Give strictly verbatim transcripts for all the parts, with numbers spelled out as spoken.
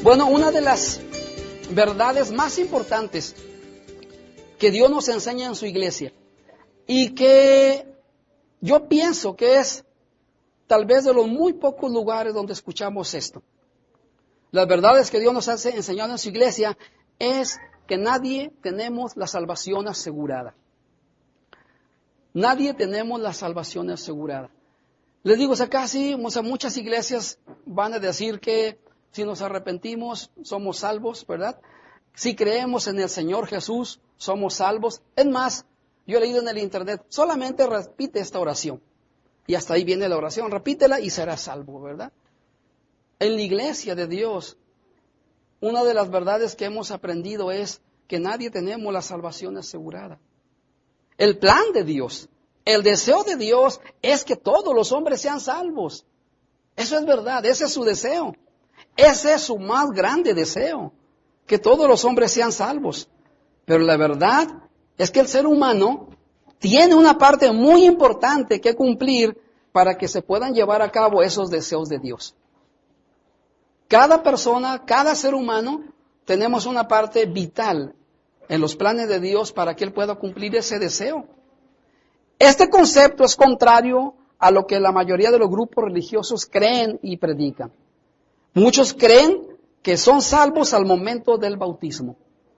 Bueno, una de las verdades más importantes que Dios nos enseña en su iglesia y que yo pienso que es tal vez de los muy pocos lugares donde escuchamos esto. Las verdades que Dios nos ha enseñado en su iglesia es que nadie tenemos la salvación asegurada. Nadie tenemos la salvación asegurada. Les digo, o sea, casi, o sea, muchas iglesias van a decir que si nos arrepentimos, somos salvos, ¿verdad? Si creemos en el Señor Jesús, somos salvos. Es más, yo he leído en el internet, solamente repite esta oración. Y hasta ahí viene la oración, repítela y serás salvo, ¿verdad? En la iglesia de Dios, una de las verdades que hemos aprendido es que nadie tenemos la salvación asegurada. El plan de Dios, el deseo de Dios es que todos los hombres sean salvos. Eso es verdad, ese es su deseo. Ese es su más grande deseo, que todos los hombres sean salvos. Pero la verdad es que el ser humano tiene una parte muy importante que cumplir para que se puedan llevar a cabo esos deseos de Dios. Cada persona, cada ser humano, tenemos una parte vital en los planes de Dios para que Él pueda cumplir ese deseo. Este concepto es contrario a lo que la mayoría de los grupos religiosos creen y predican. Muchos creen que son salvos al momento del bautismo.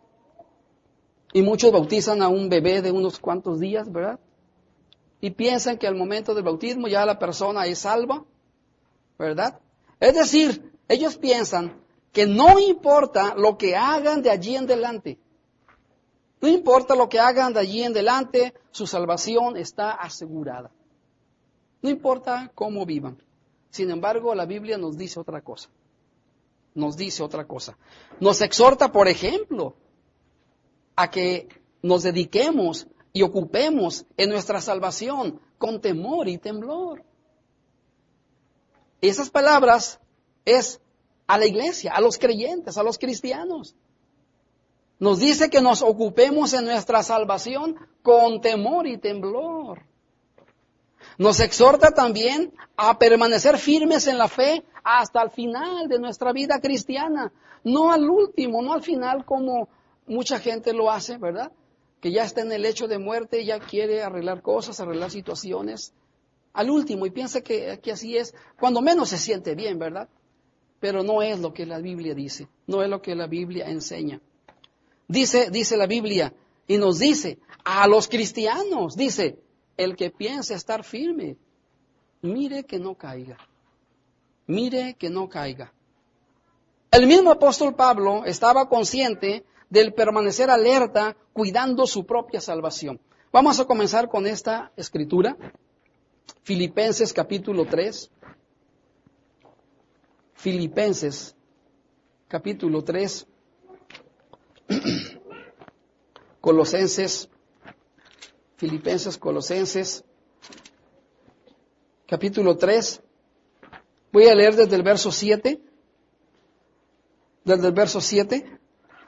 Y muchos bautizan a un bebé de unos cuantos días, ¿verdad? Y piensan que al momento del bautismo ya la persona es salva, ¿verdad? Es decir, ellos piensan que no importa lo que hagan de allí en adelante. No importa lo que hagan de allí en adelante, su salvación está asegurada. No importa cómo vivan. Sin embargo, la Biblia nos dice otra cosa. Nos dice otra cosa. Nos exhorta, por ejemplo, a que nos dediquemos y ocupemos en nuestra salvación con temor y temblor. Esas palabras es a la iglesia, a los creyentes, a los cristianos. Nos dice que nos ocupemos en nuestra salvación con temor y temblor. Nos exhorta también a permanecer firmes en la fe hasta el final de nuestra vida cristiana. No al último, no al final como mucha gente lo hace, ¿verdad? Que ya está en el lecho de muerte y ya quiere arreglar cosas, arreglar situaciones. Al último, y piensa que, que así es, cuando menos se siente bien, ¿verdad? Pero no es lo que la Biblia dice, no es lo que la Biblia enseña. Dice, dice la Biblia, y nos dice, a los cristianos, dice, el que piense estar firme, mire que no caiga. Mire que no caiga. El mismo apóstol Pablo estaba consciente del permanecer alerta, cuidando su propia salvación. Vamos a comenzar con esta escritura. Filipenses capítulo tres. Filipenses capítulo tres. Colosenses. Filipenses, Colosenses, capítulo tres. Voy a leer desde el verso siete. Desde el verso siete.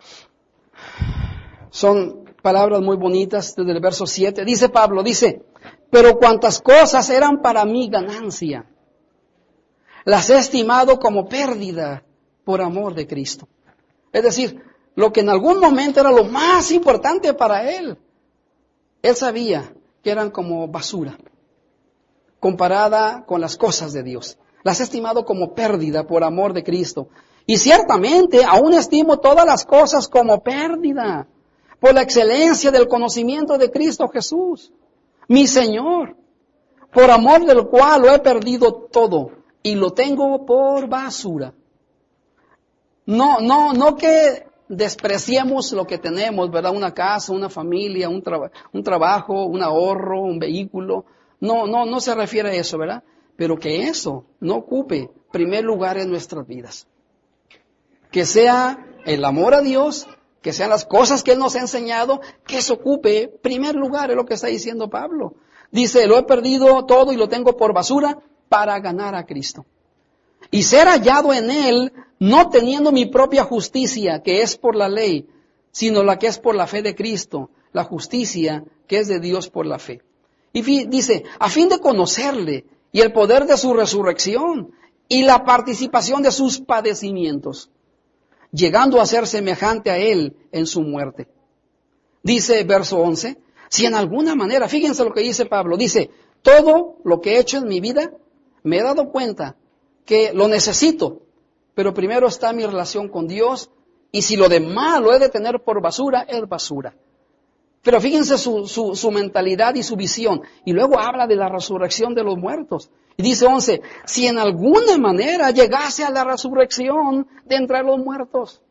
Son palabras muy bonitas desde el verso siete. Dice Pablo, dice, pero cuantas cosas eran para mí ganancia, las he estimado como pérdida por amor de Cristo. Es decir, lo que en algún momento era lo más importante para él, él sabía que eran como basura, comparada con las cosas de Dios. Las he estimado como pérdida por amor de Cristo. Y ciertamente aún estimo todas las cosas como pérdida, por la excelencia del conocimiento de Cristo Jesús, mi Señor, por amor del cual lo he perdido todo y lo tengo por basura. No, no, no que despreciemos lo que tenemos, ¿verdad? Una casa, una familia, un, tra- un trabajo, un ahorro, un vehículo. No, no, no se refiere a eso, ¿verdad? Pero que eso no ocupe primer lugar en nuestras vidas. Que sea el amor a Dios, que sean las cosas que Él nos ha enseñado, que eso ocupe primer lugar, es lo que está diciendo Pablo. Dice, lo he perdido todo y lo tengo por basura para ganar a Cristo. Y ser hallado en Él, no teniendo mi propia justicia, que es por la ley, sino la que es por la fe de Cristo, la justicia que es de Dios por la fe. Y dice, a fin de conocerle y el poder de su resurrección y la participación de sus padecimientos, llegando a ser semejante a Él en su muerte. Dice verso once, si en alguna manera, fíjense lo que dice Pablo, dice, todo lo que he hecho en mi vida, me he dado cuenta que lo necesito, pero primero está mi relación con Dios, y si lo demás lo he de tener por basura, es basura. Pero fíjense su, su, su mentalidad y su visión. Y luego habla de la resurrección de los muertos. Y dice once, si en alguna manera llegase a la resurrección de entre los muertos.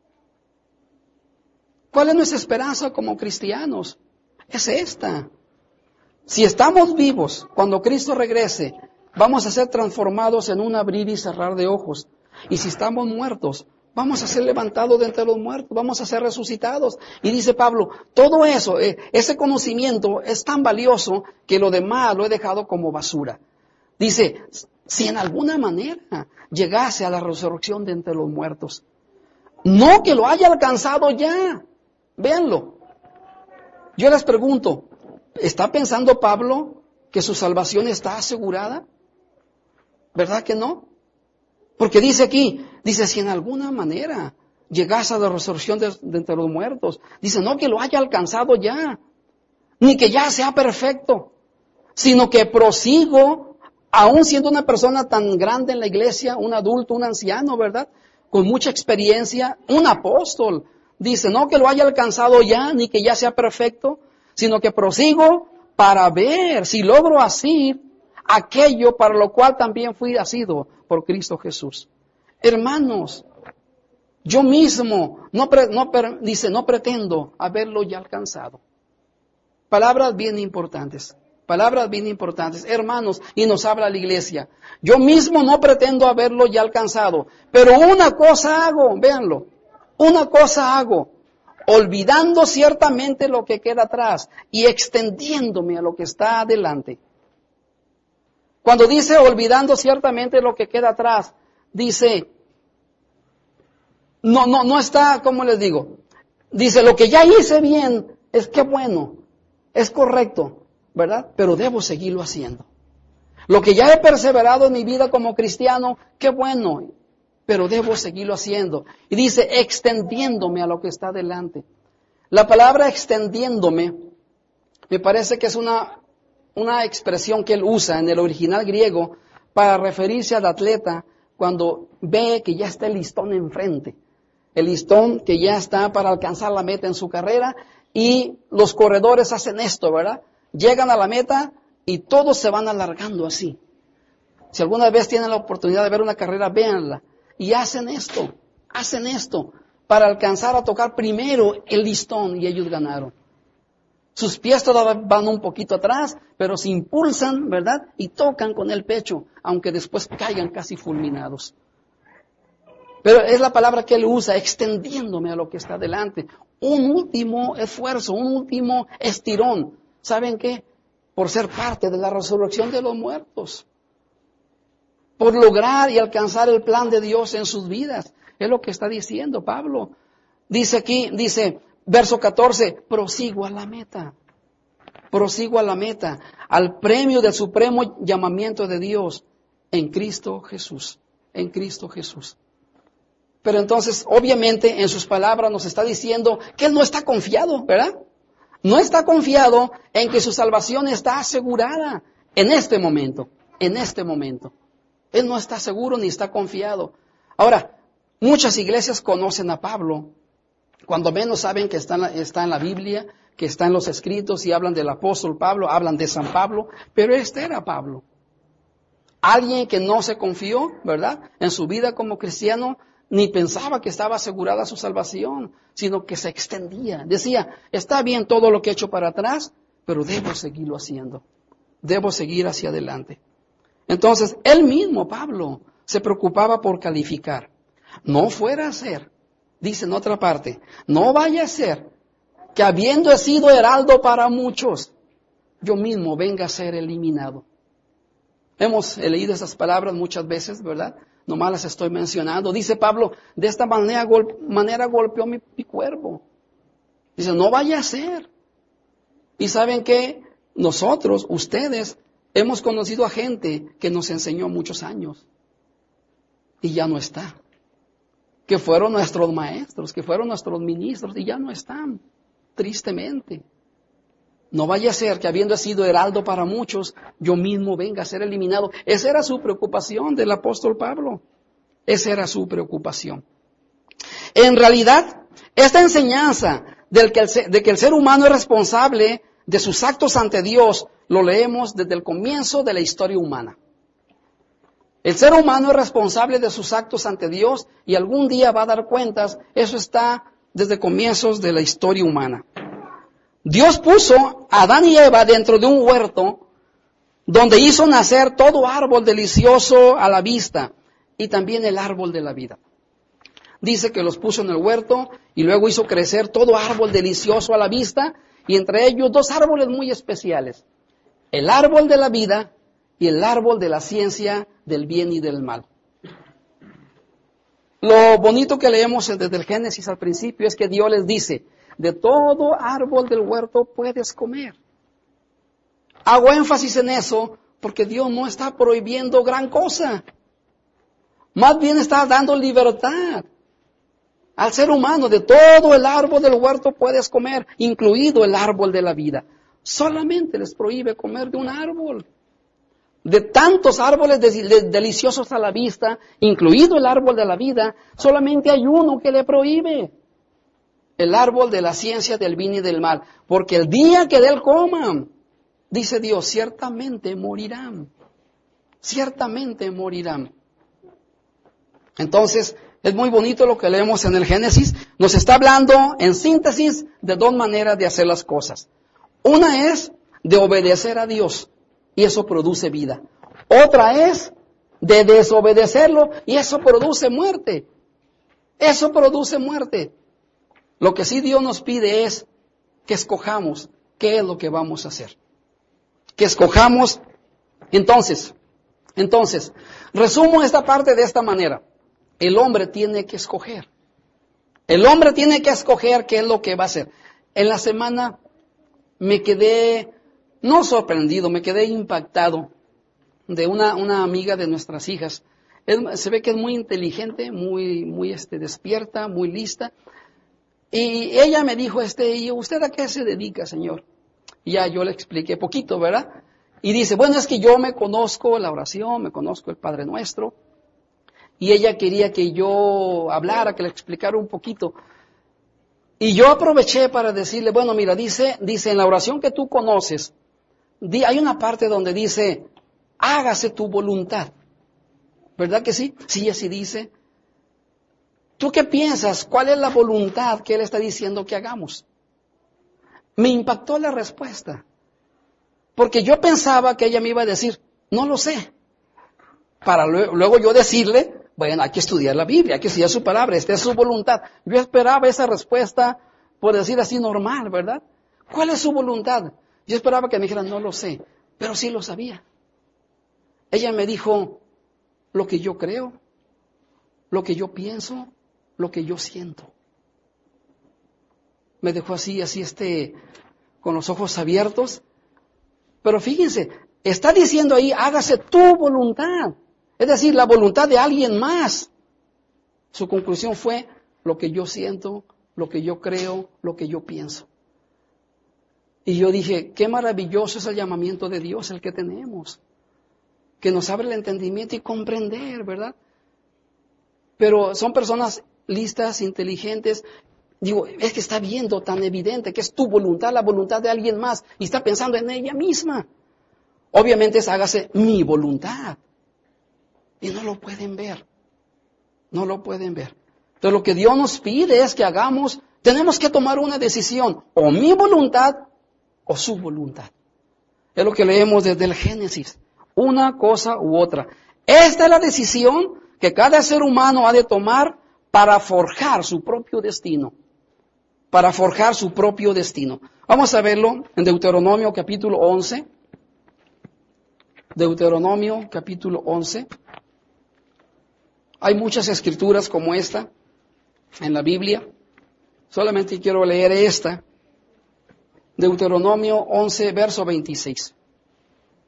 ¿Cuál es nuestra esperanza como cristianos? Es esta. Si estamos vivos, cuando Cristo regrese, vamos a ser transformados en un abrir y cerrar de ojos. Y si estamos muertos, vamos a ser levantados de entre los muertos, vamos a ser resucitados. Y dice Pablo, todo eso, eh, ese conocimiento es tan valioso que lo demás lo he dejado como basura. Dice, si en alguna manera llegase a la resurrección de entre los muertos, no que lo haya alcanzado ya, véanlo. Yo les pregunto, ¿está pensando Pablo que su salvación está asegurada? ¿Verdad que no? Porque dice aquí, dice, si en alguna manera llegase a la resurrección de, de entre los muertos, dice, no que lo haya alcanzado ya, ni que ya sea perfecto, sino que prosigo, aún siendo una persona tan grande en la iglesia, un adulto, un anciano, ¿verdad? Con mucha experiencia, un apóstol, dice, no que lo haya alcanzado ya, ni que ya sea perfecto, sino que prosigo para ver si logro asir aquello para lo cual también fui asido por Cristo Jesús. Hermanos, yo mismo, no, pre, no dice, no pretendo haberlo ya alcanzado. Palabras bien importantes, palabras bien importantes, hermanos, y nos habla la iglesia. Yo mismo no pretendo haberlo ya alcanzado, pero una cosa hago, véanlo, una cosa hago, olvidando ciertamente lo que queda atrás y extendiéndome a lo que está adelante. Cuando dice olvidando ciertamente lo que queda atrás, dice, no, no, no está, ¿cómo les digo? Dice, lo que ya hice bien, es que bueno, es correcto, ¿verdad? Pero debo seguirlo haciendo. Lo que ya he perseverado en mi vida como cristiano, qué bueno, pero debo seguirlo haciendo. Y dice, extendiéndome a lo que está adelante. La palabra extendiéndome, me parece que es una una expresión que él usa en el original griego para referirse al atleta cuando ve que ya está el listón enfrente. El listón que ya está para alcanzar la meta en su carrera y los corredores hacen esto, ¿verdad? Llegan a la meta y todos se van alargando así. Si alguna vez tienen la oportunidad de ver una carrera, véanla. Y hacen esto, hacen esto para alcanzar a tocar primero el listón y ellos ganaron. Sus pies todavía van un poquito atrás, pero se impulsan, ¿verdad? Y tocan con el pecho, aunque después caigan casi fulminados. Pero es la palabra que él usa, extendiéndome a lo que está delante. Un último esfuerzo, un último estirón. ¿Saben qué? Por ser parte de la resurrección de los muertos. Por lograr y alcanzar el plan de Dios en sus vidas. Es lo que está diciendo Pablo. Dice aquí, dice, verso catorce, prosigo a la meta. Prosigo a la meta, al premio del supremo llamamiento de Dios en Cristo Jesús. En Cristo Jesús. Pero entonces, obviamente, en sus palabras nos está diciendo que él no está confiado, ¿verdad? No está confiado en que su salvación está asegurada en este momento, en este momento. Él no está seguro ni está confiado. Ahora, muchas iglesias conocen a Pablo, cuando menos saben que está en, la, está en la Biblia, que está en los escritos y hablan del apóstol Pablo, hablan de San Pablo, pero este era Pablo. Alguien que no se confió, ¿verdad? En su vida como cristiano, ni pensaba que estaba asegurada su salvación, sino que se extendía. Decía, está bien todo lo que he hecho para atrás, pero debo seguirlo haciendo. Debo seguir hacia adelante. Entonces, él mismo, Pablo, se preocupaba por calificar. No fuera a ser, dice en otra parte, no vaya a ser que habiendo sido heraldo para muchos, yo mismo venga a ser eliminado. Hemos leído esas palabras muchas veces, ¿verdad? Nomás las estoy mencionando. Dice Pablo, de esta manera, gol- manera golpeó mi, mi cuerpo. Dice, no vaya a ser. Y saben que nosotros, ustedes, hemos conocido a gente que nos enseñó muchos años y ya no está. que fueron nuestros maestros, que fueron nuestros ministros, y ya no están, tristemente. No vaya a ser que habiendo sido heraldo para muchos, yo mismo venga a ser eliminado. Esa era su preocupación del apóstol Pablo. Esa era su preocupación. En realidad, esta enseñanza del que el, de que el ser humano es responsable de sus actos ante Dios, lo leemos desde el comienzo de la historia humana. El ser humano es responsable de sus actos ante Dios y algún día va a dar cuentas. Eso está desde comienzos de la historia humana. Dios puso a Adán y Eva dentro de un huerto donde hizo nacer todo árbol delicioso a la vista y también el árbol de la vida. Dice que los puso en el huerto y luego hizo crecer todo árbol delicioso a la vista y entre ellos dos árboles muy especiales. El árbol de la vida y el árbol de la ciencia del bien y del mal. Lo bonito que leemos desde el Génesis al principio es que Dios les dice, de todo árbol del huerto puedes comer. Hago énfasis en eso porque Dios no está prohibiendo gran cosa. Más bien está dando libertad al ser humano. De todo el árbol del huerto puedes comer, incluido el árbol de la vida. Solamente les prohíbe comer de un árbol. De tantos árboles de, de, deliciosos a la vista, incluido el árbol de la vida, solamente hay uno que le prohíbe. El árbol de la ciencia del bien y del mal. Porque el día que de él coman, dice Dios, ciertamente morirán. Ciertamente morirán. Entonces, es muy bonito lo que leemos en el Génesis. Nos está hablando, en síntesis, de dos maneras de hacer las cosas. Una es de obedecer a Dios, y eso produce vida. Otra es de desobedecerlo, y eso produce muerte. Eso produce muerte. Lo que sí Dios nos pide es que escojamos qué es lo que vamos a hacer. Que escojamos. Entonces, entonces, resumo esta parte de esta manera. El hombre tiene que escoger. El hombre tiene que escoger qué es lo que va a hacer. En la semana me quedé, no sorprendido, me quedé impactado de una, una amiga de nuestras hijas. Es, se ve que es muy inteligente, muy, muy este, despierta, muy lista. Y ella me dijo, este, ¿y usted a qué se dedica, señor? Y ya yo le expliqué poquito, ¿verdad? Y dice, bueno, es que yo me conozco la oración, me conozco el Padre Nuestro. Y ella quería que yo hablara, que le explicara un poquito. Y yo aproveché para decirle, bueno, mira, dice, dice en la oración que tú conoces, di, hay una parte donde dice, hágase tu voluntad. ¿Verdad que sí? Sí, así dice. ¿Tú qué piensas? ¿Cuál es la voluntad que Él está diciendo que hagamos? Me impactó la respuesta. Porque yo pensaba que ella me iba a decir, no lo sé. Para luego, luego yo decirle, bueno, hay que estudiar la Biblia, hay que estudiar su palabra, esta es su voluntad. Yo esperaba esa respuesta, por decir así, normal, ¿verdad? ¿Cuál es su voluntad? Yo esperaba que me dijeran, no lo sé, pero sí lo sabía. Ella me dijo, lo que yo creo, lo que yo pienso, lo que yo siento. Me dejó así, así este, con los ojos abiertos. Pero fíjense, está diciendo ahí, hágase tu voluntad. Es decir, la voluntad de alguien más. Su conclusión fue, lo que yo siento, lo que yo creo, lo que yo pienso. Y yo dije, qué maravilloso es el llamamiento de Dios, el que tenemos. Que nos abre el entendimiento y comprender, ¿verdad? Pero son personas listas, inteligentes. Digo, es que está viendo tan evidente que es tu voluntad, la voluntad de alguien más, y está pensando en ella misma. Obviamente es hágase mi voluntad. Y no lo pueden ver. No lo pueden ver. Entonces lo que Dios nos pide es que hagamos, tenemos que tomar una decisión, o mi voluntad o su voluntad. Es lo que leemos desde el Génesis. Una cosa u otra. Esta es la decisión que cada ser humano ha de tomar para forjar su propio destino. Para forjar su propio destino. Vamos a verlo en Deuteronomio capítulo once. Deuteronomio capítulo once. Hay muchas escrituras como esta en la Biblia. Solamente quiero leer esta. Deuteronomio once, verso veintiséis.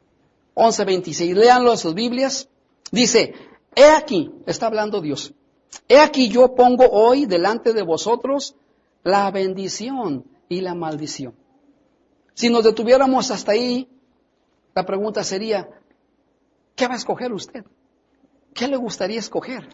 once, veintiséis. Léanlo en sus Biblias. Dice, he aquí, está hablando Dios. He aquí yo pongo hoy delante de vosotros la bendición y la maldición. Si nos detuviéramos hasta ahí, la pregunta sería, ¿qué va a escoger usted? ¿Qué le gustaría escoger?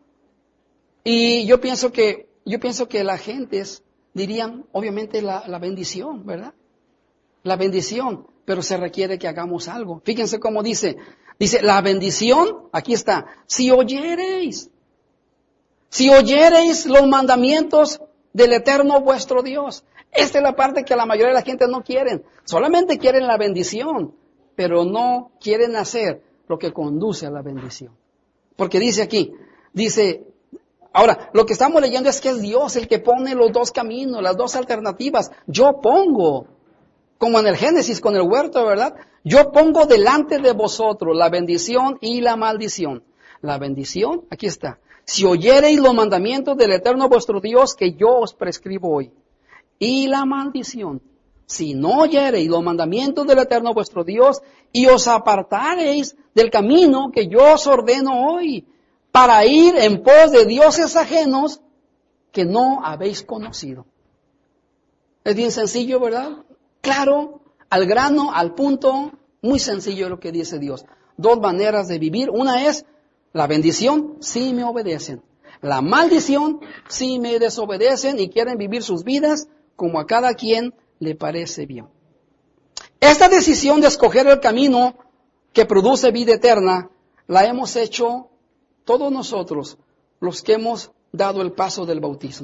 Y yo pienso que, yo pienso que las gentes dirían, obviamente, la, la bendición, ¿verdad? La bendición, pero se requiere que hagamos algo. Fíjense cómo dice, dice, la bendición, aquí está, si oyereis, si oyereis los mandamientos del Eterno vuestro Dios. Esta es la parte que la mayoría de la gente no quieren. Solamente quieren la bendición, pero no quieren hacer lo que conduce a la bendición. Porque dice aquí, dice, ahora, lo que estamos leyendo es que es Dios el que pone los dos caminos, las dos alternativas. Yo pongo, como en el Génesis con el huerto, ¿verdad? Yo pongo delante de vosotros la bendición y la maldición. La bendición, aquí está. Si oyereis los mandamientos del Eterno vuestro Dios que yo os prescribo hoy. Y la maldición, si no oyereis los mandamientos del Eterno vuestro Dios y os apartareis del camino que yo os ordeno hoy, para ir en pos de dioses ajenos que no habéis conocido. Es bien sencillo, ¿verdad? Claro, al grano, al punto, muy sencillo lo que dice Dios. Dos maneras de vivir. Una es la bendición, si me obedecen. La maldición, si me desobedecen y quieren vivir sus vidas como a cada quien le parece bien. Esta decisión de escoger el camino que produce vida eterna, la hemos hecho todos nosotros, los que hemos dado el paso del bautismo.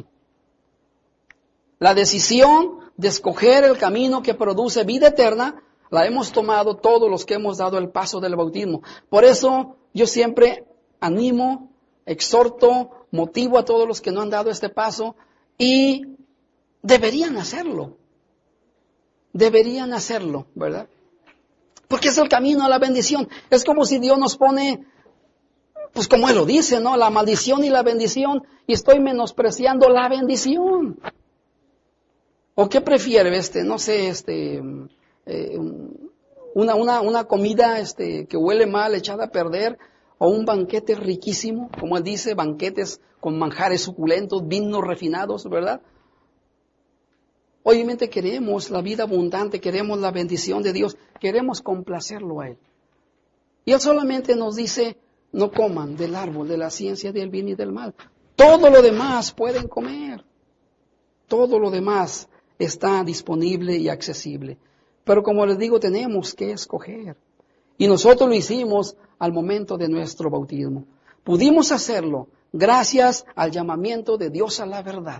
La decisión de escoger el camino que produce vida eterna, la hemos tomado todos los que hemos dado el paso del bautismo. Por eso yo siempre animo, exhorto, motivo a todos los que no han dado este paso y deberían hacerlo. Deberían hacerlo, ¿verdad? Porque es el camino a la bendición. Es como si Dios nos pone, pues como Él lo dice, ¿no? La maldición y la bendición, y estoy menospreciando la bendición. ¿O qué prefiere, este, no sé, este, eh, una, una, una comida, este, que huele mal, echada a perder, o un banquete riquísimo, como Él dice, banquetes con manjares suculentos, vinos refinados, ¿verdad? Obviamente queremos la vida abundante, queremos la bendición de Dios, queremos complacerlo a Él. Y Él solamente nos dice, no coman del árbol de la ciencia del bien y del mal. Todo lo demás pueden comer. Todo lo demás está disponible y accesible. Pero como les digo, tenemos que escoger. Y nosotros lo hicimos al momento de nuestro bautismo. Pudimos hacerlo gracias al llamamiento de Dios a la verdad.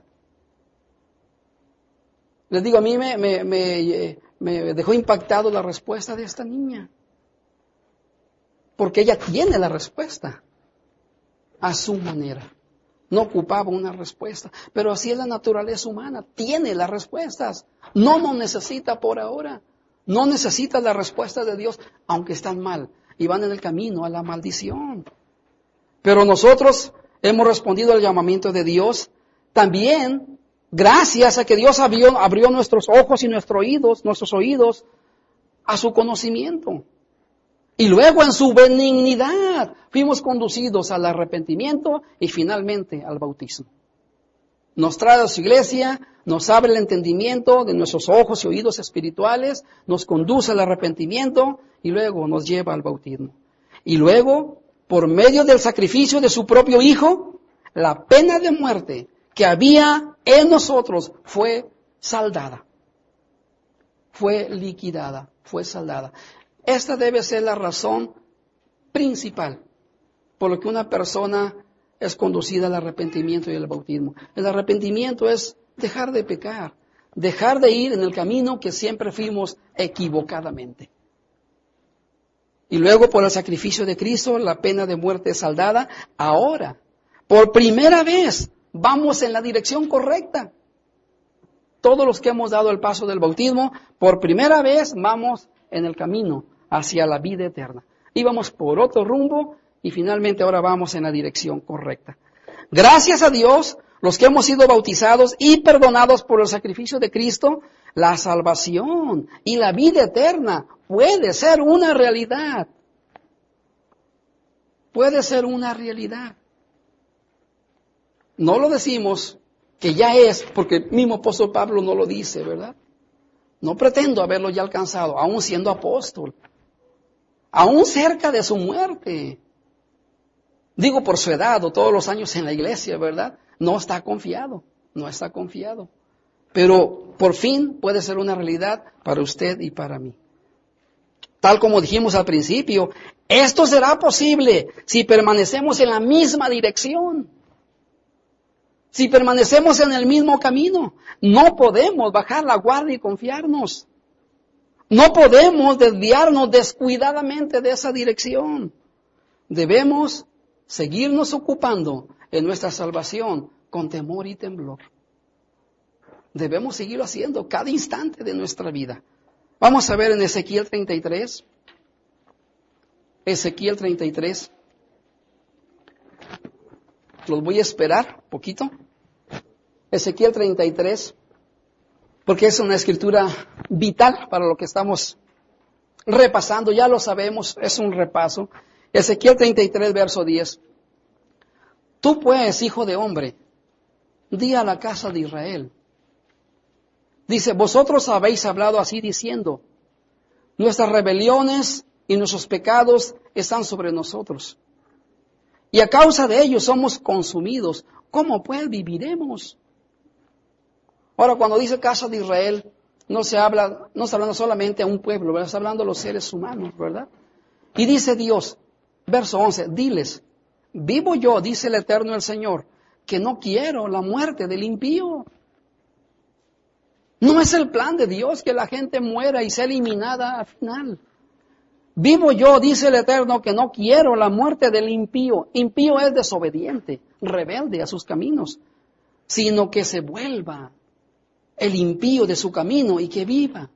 Les digo, a mí me, me, me, me dejó impactado la respuesta de esta niña. Porque ella tiene la respuesta a su manera. No ocupaba una respuesta, pero así es la naturaleza humana. Tiene las respuestas. No nos necesita por ahora. No necesita la respuesta de Dios, aunque están mal y van en el camino a la maldición. Pero nosotros hemos respondido al llamamiento de Dios también gracias a que Dios abrió, abrió nuestros ojos y nuestros oídos, nuestros oídos a su conocimiento. Y luego en su benignidad fuimos conducidos al arrepentimiento y finalmente al bautismo. Nos trae a su iglesia, nos abre el entendimiento de nuestros ojos y oídos espirituales, nos conduce al arrepentimiento y luego nos lleva al bautismo. Y luego, por medio del sacrificio de su propio Hijo, la pena de muerte que había en nosotros fue saldada. Fue liquidada, fue saldada. Esta debe ser la razón principal por la que una persona es conducida al arrepentimiento y al bautismo. El arrepentimiento es dejar de pecar, dejar de ir en el camino que siempre fuimos equivocadamente. Y luego por el sacrificio de Cristo, la pena de muerte es saldada. Ahora, por primera vez, vamos en la dirección correcta. Todos los que hemos dado el paso del bautismo, por primera vez vamos en el camino hacia la vida eterna. Íbamos por otro rumbo y finalmente ahora vamos en la dirección correcta. Gracias a Dios, los que hemos sido bautizados y perdonados por el sacrificio de Cristo, la salvación y la vida eterna puede ser una realidad. Puede ser una realidad. No lo decimos que ya es, porque el mismo apóstol Pablo no lo dice, ¿verdad? No pretendo haberlo ya alcanzado, aún siendo apóstol, aún cerca de su muerte. Digo por su edad o todos los años en la iglesia, ¿verdad? No está confiado, no está confiado. Pero por fin puede ser una realidad para usted y para mí. Tal como dijimos al principio, esto será posible si permanecemos en la misma dirección. Si permanecemos en el mismo camino. No podemos bajar la guardia y confiarnos. No podemos desviarnos descuidadamente de esa dirección. Debemos seguirnos ocupando en nuestra salvación con temor y temblor. Debemos seguirlo haciendo cada instante de nuestra vida. Vamos a ver en Ezequiel treinta y tres. Ezequiel treinta y tres. Los voy a esperar un poquito. Ezequiel treinta y tres, porque es una escritura vital para lo que estamos repasando. Ya lo sabemos, es un repaso. Ezequiel treinta y tres, verso diez. Tú pues, hijo de hombre, di a la casa de Israel. Dice, vosotros habéis hablado así diciendo, nuestras rebeliones y nuestros pecados están sobre nosotros. Y a causa de ellos somos consumidos. ¿Cómo pues viviremos? Ahora, cuando dice casa de Israel, no se habla, no está hablando solamente a un pueblo, ¿verdad? Está hablando a los seres humanos, ¿verdad? Y dice Dios, verso once, diles, vivo yo, dice el Eterno el Señor, que no quiero la muerte del impío. No es el plan de Dios que la gente muera y sea eliminada al final. Vivo yo, dice el Eterno, que no quiero la muerte del impío. Impío es desobediente, rebelde a sus caminos, sino que se vuelva el impío de su camino y que viva.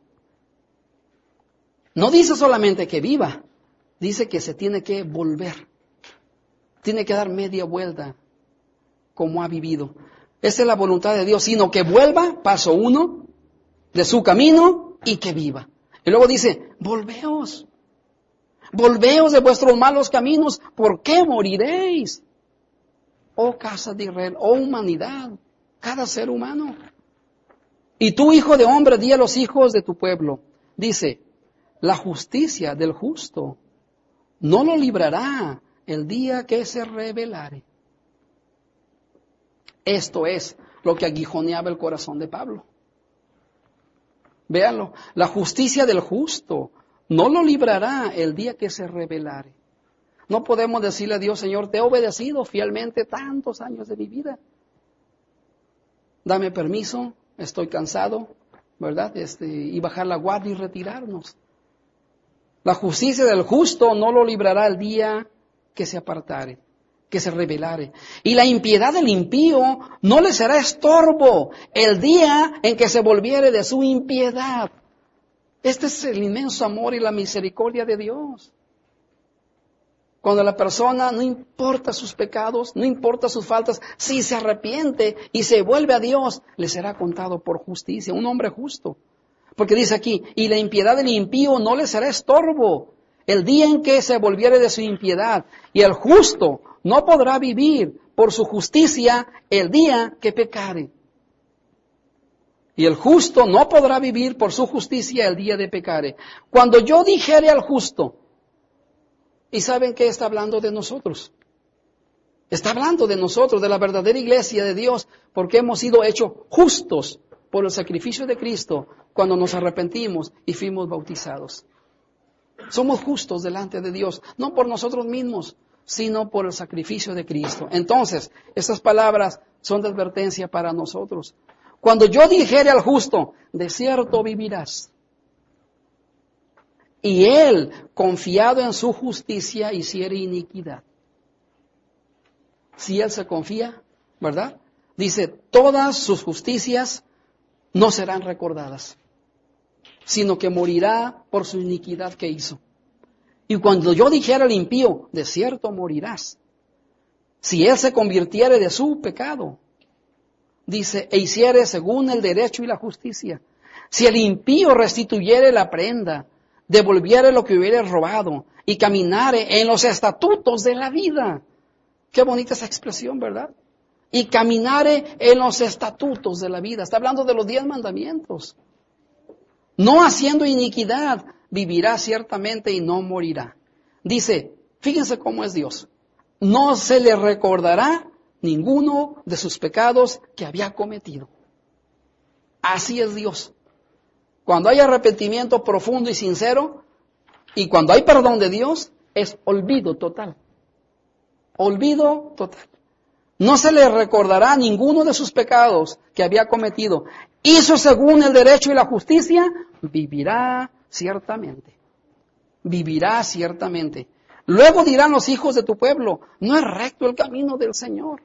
No dice solamente que viva, dice que se tiene que volver. Tiene que dar media vuelta como ha vivido. Esa es la voluntad de Dios, sino que vuelva, paso uno, de su camino y que viva. Y luego dice, volveos, volveos de vuestros malos caminos, ¿por qué moriréis? Oh casa de Israel, oh humanidad, cada ser humano. Y tú, hijo de hombre, di a los hijos de tu pueblo, dice, la justicia del justo no lo librará el día que se rebelare. Esto es lo que aguijoneaba el corazón de Pablo. Véanlo, la justicia del justo no lo librará el día que se rebelare. No podemos decirle a Dios, Señor, te he obedecido fielmente tantos años de mi vida. Dame permiso, estoy cansado, ¿verdad? Este, y bajar la guardia y retirarnos. La justicia del justo no lo librará el día que se apartare, que se rebelare. Y la impiedad del impío no le será estorbo el día en que se volviere de su impiedad. Este es el inmenso amor y la misericordia de Dios. Cuando la persona, no importa sus pecados, no importa sus faltas, si se arrepiente y se vuelve a Dios, le será contado por justicia, un hombre justo. Porque dice aquí, y la impiedad del impío no le será estorbo el día en que se volviere de su impiedad, y el justo no podrá vivir por su justicia el día que pecare. Y el justo no podrá vivir por su justicia el día de pecare. Cuando yo dijere al justo, ¿y saben qué está hablando de nosotros? Está hablando de nosotros, de la verdadera iglesia de Dios, porque hemos sido hechos justos por el sacrificio de Cristo cuando nos arrepentimos y fuimos bautizados. Somos justos delante de Dios, no por nosotros mismos, sino por el sacrificio de Cristo. Entonces, estas palabras son de advertencia para nosotros. Cuando yo dijere al justo, de cierto vivirás, y él, confiado en su justicia, hiciere iniquidad. Si él se confía, ¿verdad? Dice, todas sus justicias no serán recordadas, sino que morirá por su iniquidad que hizo. Y cuando yo dijera al impío, de cierto morirás, si él se convirtiere de su pecado, dice, e hiciere según el derecho y la justicia. Si el impío restituyere la prenda, devolviere lo que hubiere robado y caminare en los estatutos de la vida. Qué bonita esa expresión, ¿verdad? y caminare en los estatutos de la vida. Está hablando de los diez mandamientos. No haciendo iniquidad, vivirá ciertamente y no morirá. Dice, fíjense cómo es Dios. No se le recordará ninguno de sus pecados que había cometido. Así es Dios. Cuando hay arrepentimiento profundo y sincero, y cuando hay perdón de Dios, es olvido total. Olvido total. No se le recordará ninguno de sus pecados que había cometido. Hizo según el derecho y la justicia, vivirá ciertamente. Vivirá ciertamente. Luego dirán los hijos de tu pueblo, no es recto el camino del Señor.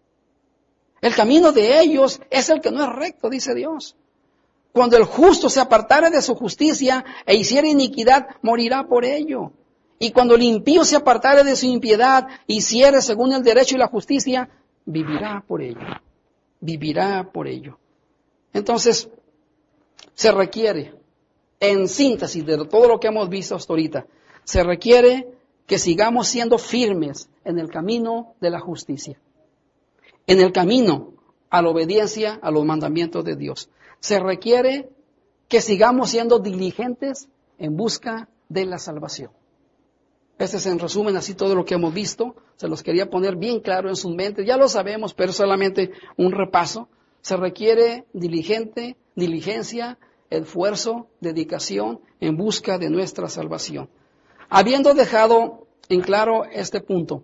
El camino de ellos es el que no es recto, dice Dios. Cuando el justo se apartare de su justicia e hiciere iniquidad, morirá por ello. Y cuando el impío se apartare de su impiedad, hiciere según el derecho y la justicia, vivirá por ello. Vivirá por ello. Entonces, se requiere, en síntesis de todo lo que hemos visto hasta ahorita, se requiere que sigamos siendo firmes en el camino de la justicia, en el camino a la obediencia a los mandamientos de Dios. Se requiere que sigamos siendo diligentes en busca de la salvación. Este es en resumen así todo lo que hemos visto. Se los quería poner bien claro en sus mentes. Ya lo sabemos, pero solamente un repaso. Se requiere diligente, diligencia, esfuerzo, dedicación en busca de nuestra salvación. Habiendo dejado en claro este punto,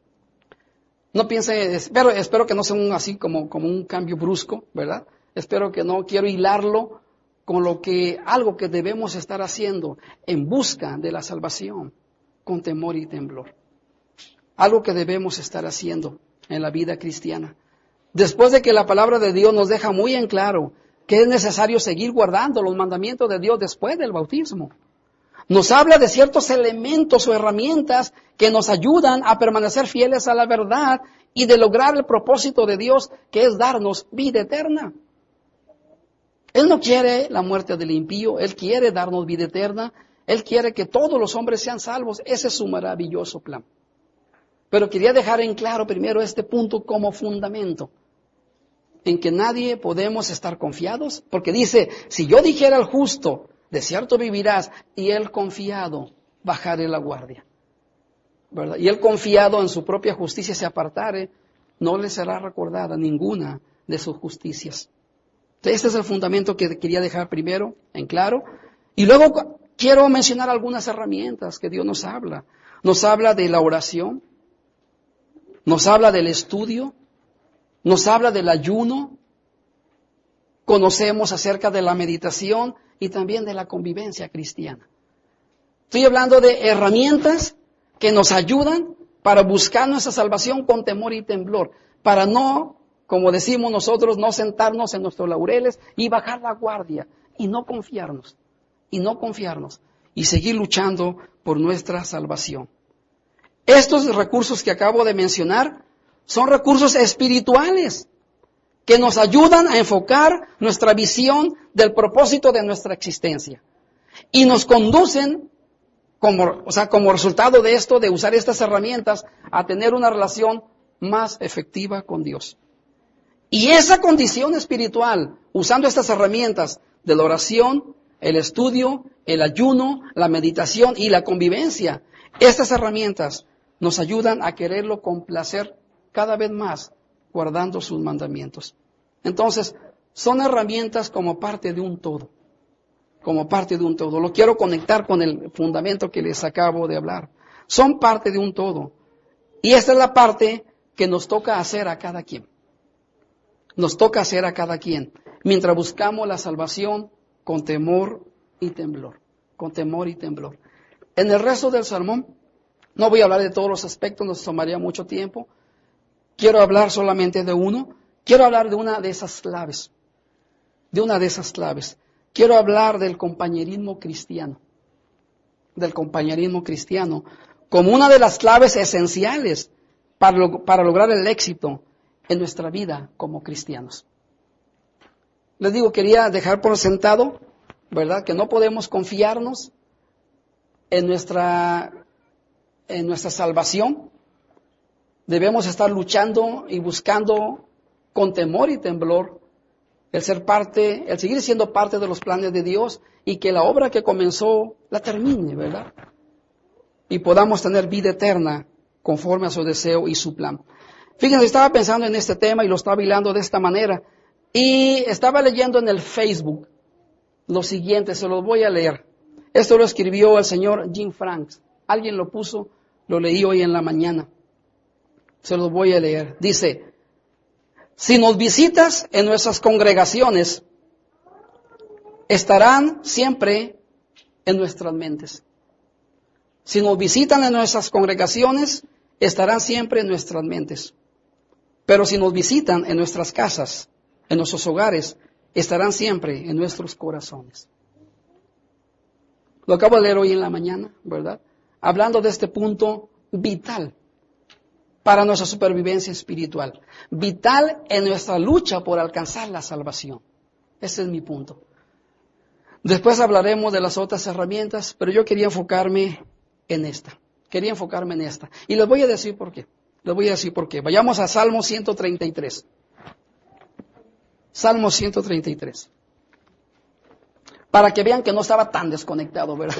no piense, espero, espero que no sea un, así como, como un cambio brusco, ¿verdad? Espero que no, quiero hilarlo con lo que, algo que debemos estar haciendo en busca de la salvación, con temor y temblor. Algo que debemos estar haciendo en la vida cristiana. Después de que la palabra de Dios nos deja muy en claro que es necesario seguir guardando los mandamientos de Dios después del bautismo. Nos habla de ciertos elementos o herramientas que nos ayudan a permanecer fieles a la verdad y de lograr el propósito de Dios, que es darnos vida eterna. Él no quiere la muerte del impío, Él quiere darnos vida eterna, Él quiere que todos los hombres sean salvos. Ese es su maravilloso plan. Pero quería dejar en claro primero este punto como fundamento, en que nadie podemos estar confiados, porque dice, si yo dijera al justo, de cierto vivirás, y él confiado, bajaré la guardia, ¿verdad? Y él confiado en su propia justicia se apartare, no le será recordada ninguna de sus justicias. Entonces, este es el fundamento que quería dejar primero en claro. Y luego quiero mencionar algunas herramientas que Dios nos habla. Nos habla de la oración, nos habla del estudio, nos habla del ayuno, conocemos acerca de la meditación y también de la convivencia cristiana. Estoy hablando de herramientas que nos ayudan para buscar nuestra salvación con temor y temblor, para no, como decimos nosotros, no sentarnos en nuestros laureles y bajar la guardia y no confiarnos, y no confiarnos, y seguir luchando por nuestra salvación. Estos recursos que acabo de mencionar son recursos espirituales que nos ayudan a enfocar nuestra visión del propósito de nuestra existencia y nos conducen, como, o sea, como resultado de esto, de usar estas herramientas, a tener una relación más efectiva con Dios. Y esa condición espiritual, usando estas herramientas de la oración, el estudio, el ayuno, la meditación y la convivencia, estas herramientas nos ayudan a quererlo complacer cada vez más, guardando sus mandamientos. Entonces, son herramientas como parte de un todo, como parte de un todo. Lo quiero conectar con el fundamento que les acabo de hablar. Son parte de un todo. Y esta es la parte que nos toca hacer a cada quien. Nos toca hacer a cada quien, mientras buscamos la salvación con temor y temblor, con temor y temblor. En el resto del sermón, no voy a hablar de todos los aspectos, nos tomaría mucho tiempo. Quiero hablar solamente de uno. Quiero hablar de una de esas claves. De una de esas claves. Quiero hablar del compañerismo cristiano. Del compañerismo cristiano. Como una de las claves esenciales para, lo, para lograr el éxito en nuestra vida como cristianos. Les digo, quería dejar por sentado, ¿verdad?, que no podemos confiarnos en nuestra, en nuestra salvación Debemos estar luchando y buscando con temor y temblor el ser parte, el seguir siendo parte de los planes de Dios y que la obra que comenzó la termine, ¿verdad? Y podamos tener vida eterna conforme a su deseo y su plan. Fíjense, estaba pensando en este tema y lo estaba hilando de esta manera y estaba leyendo en el Facebook lo siguiente, se los voy a leer. Esto lo escribió el señor Jim Franks. Alguien lo puso, lo leí hoy en la mañana. Se los voy a leer. Dice, si nos visitas en nuestras congregaciones, estarán siempre en nuestras mentes. Si nos visitan en nuestras congregaciones, estarán siempre en nuestras mentes. Pero si nos visitan en nuestras casas, en nuestros hogares, estarán siempre en nuestros corazones. Lo acabo de leer hoy en la mañana, ¿verdad? Hablando de este punto vital para nuestra supervivencia espiritual. Vital en nuestra lucha por alcanzar la salvación. Ese es mi punto. Después hablaremos de las otras herramientas, pero yo quería enfocarme en esta. Quería enfocarme en esta. Y les voy a decir por qué. Les voy a decir por qué. Vayamos a Salmo ciento treinta y tres. Salmo ciento treinta y tres. Para que vean que no estaba tan desconectado, ¿verdad?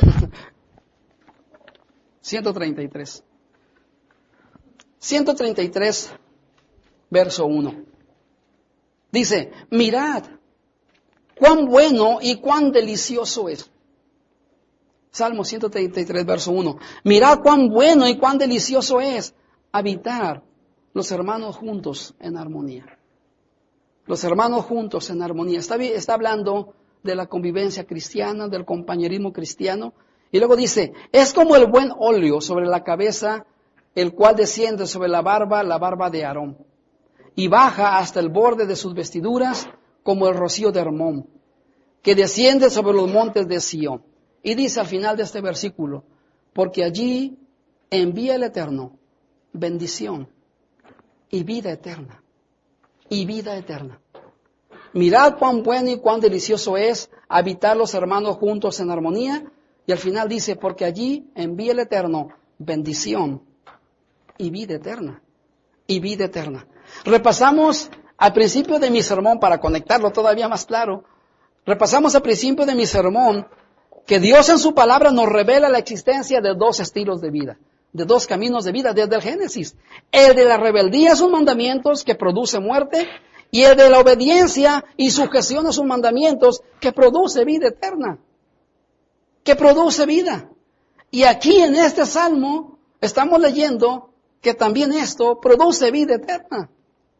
ciento treinta y tres. ciento treinta y tres, verso uno. Dice, mirad, cuán bueno y cuán delicioso es. Salmo ciento treinta y tres, verso uno. Mirad cuán bueno y cuán delicioso es habitar los hermanos juntos en armonía. Los hermanos juntos en armonía. Está, está hablando de la convivencia cristiana, del compañerismo cristiano. Y luego dice, es como el buen óleo sobre la cabeza, el cual desciende sobre la barba, la barba de Aarón, y baja hasta el borde de sus vestiduras, como el rocío de Hermón, que desciende sobre los montes de Sión. Y dice al final de este versículo, porque allí envía el Eterno bendición y vida eterna, y vida eterna. Mirad cuán bueno y cuán delicioso es habitar los hermanos juntos en armonía, y al final dice, porque allí envía el Eterno bendición y vida eterna, y vida eterna. Repasamos al principio de mi sermón, para conectarlo todavía más claro, repasamos al principio de mi sermón, que Dios en su palabra nos revela la existencia de dos estilos de vida, de dos caminos de vida desde el Génesis. El de la rebeldía a sus mandamientos, que produce muerte, y el de la obediencia y sujeción a sus mandamientos, que produce vida eterna, que produce vida. Y aquí en este salmo estamos leyendo que también esto produce vida eterna.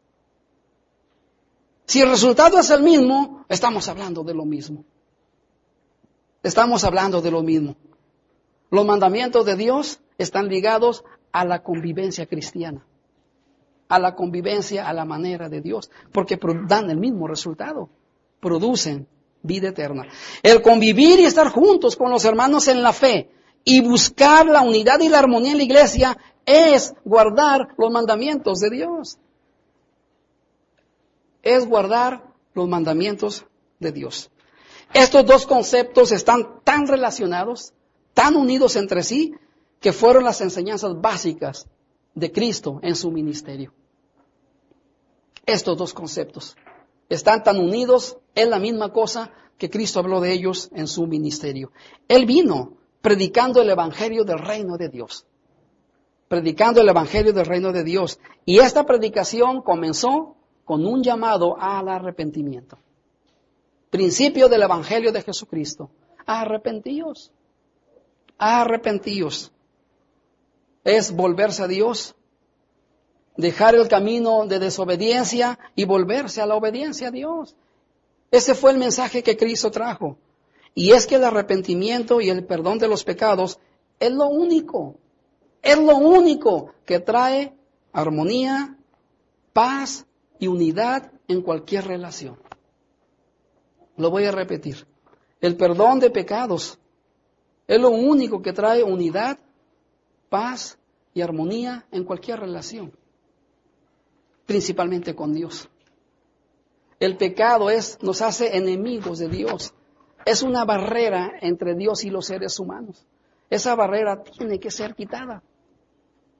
Si el resultado es el mismo, estamos hablando de lo mismo. Estamos hablando de lo mismo. Los mandamientos de Dios están ligados a la convivencia cristiana, a la convivencia a la manera de Dios, porque dan el mismo resultado, producen vida eterna. El convivir y estar juntos con los hermanos en la fe y buscar la unidad y la armonía en la iglesia es guardar los mandamientos de Dios. Es guardar los mandamientos de Dios. Estos dos conceptos están tan relacionados, tan unidos entre sí, que fueron las enseñanzas básicas de Cristo en su ministerio. Estos dos conceptos están tan unidos, es la misma cosa que Cristo habló de ellos en su ministerio. Él vino predicando el evangelio del reino de Dios. Predicando el evangelio del reino de Dios. Y esta predicación comenzó con un llamado al arrepentimiento. Principio del evangelio de Jesucristo. Arrepentíos. Arrepentíos. Es volverse a Dios, dejar el camino de desobediencia y volverse a la obediencia a Dios. Ese fue el mensaje que Cristo trajo. Y es que el arrepentimiento y el perdón de los pecados es lo único, es lo único que trae armonía, paz y unidad en cualquier relación. Lo voy a repetir. El perdón de pecados es lo único que trae unidad, paz y armonía en cualquier relación, principalmente con Dios. El pecado es, nos hace enemigos de Dios. Es una barrera entre Dios y los seres humanos. Esa barrera tiene que ser quitada.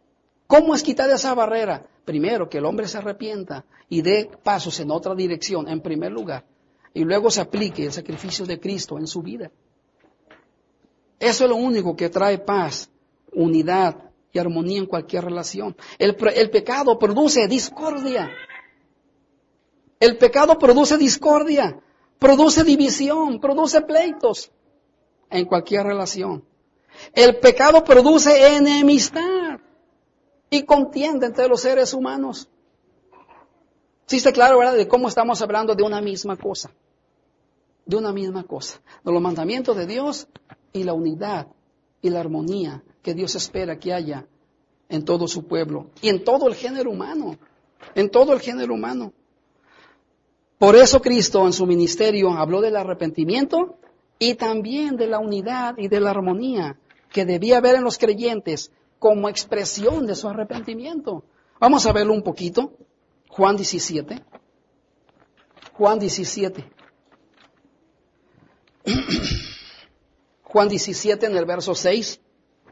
¿Cómo es quitar esa barrera? Primero, que el hombre se arrepienta y dé pasos en otra dirección, en primer lugar. Y luego se aplique el sacrificio de Cristo en su vida. Eso es lo único que trae paz, unidad y armonía en cualquier relación. El, el pecado produce discordia. El pecado produce discordia, produce división, produce pleitos en cualquier relación. El pecado produce enemistad y contienda entre los seres humanos. Sí está claro, ¿verdad?, de cómo estamos hablando de una misma cosa. De una misma cosa. De los mandamientos de Dios y la unidad y la armonía que Dios espera que haya en todo su pueblo y en todo el género humano. En todo el género humano. Por eso Cristo en su ministerio habló del arrepentimiento y también de la unidad y de la armonía que debía haber en los creyentes como expresión de su arrepentimiento. Vamos a verlo un poquito. Juan diecisiete. Juan diecisiete. Juan diecisiete en el verso seis.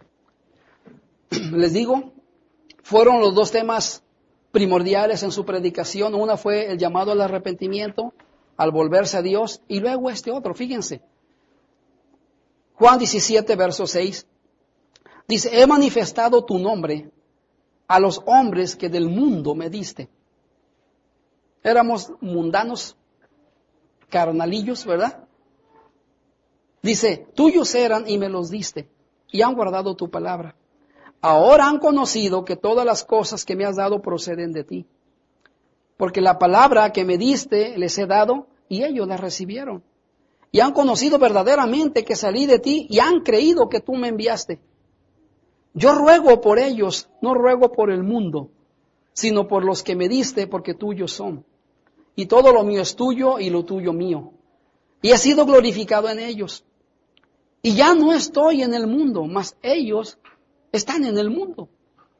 Les digo, fueron los dos temas primordiales en su predicación. Una fue el llamado al arrepentimiento, al volverse a Dios, y luego este otro, fíjense. Juan diecisiete, verso seis, dice, he manifestado tu nombre a los hombres que del mundo me diste. Éramos mundanos, carnalillos, ¿verdad? Dice, tuyos eran y me los diste, y han guardado tu palabra. Ahora han conocido que todas las cosas que me has dado proceden de ti. Porque la palabra que me diste les he dado y ellos la recibieron. Y han conocido verdaderamente que salí de ti y han creído que tú me enviaste. Yo ruego por ellos, no ruego por el mundo, sino por los que me diste porque tuyos son. Y todo lo mío es tuyo y lo tuyo mío. Y he sido glorificado en ellos. Y ya no estoy en el mundo, mas ellos están en el mundo.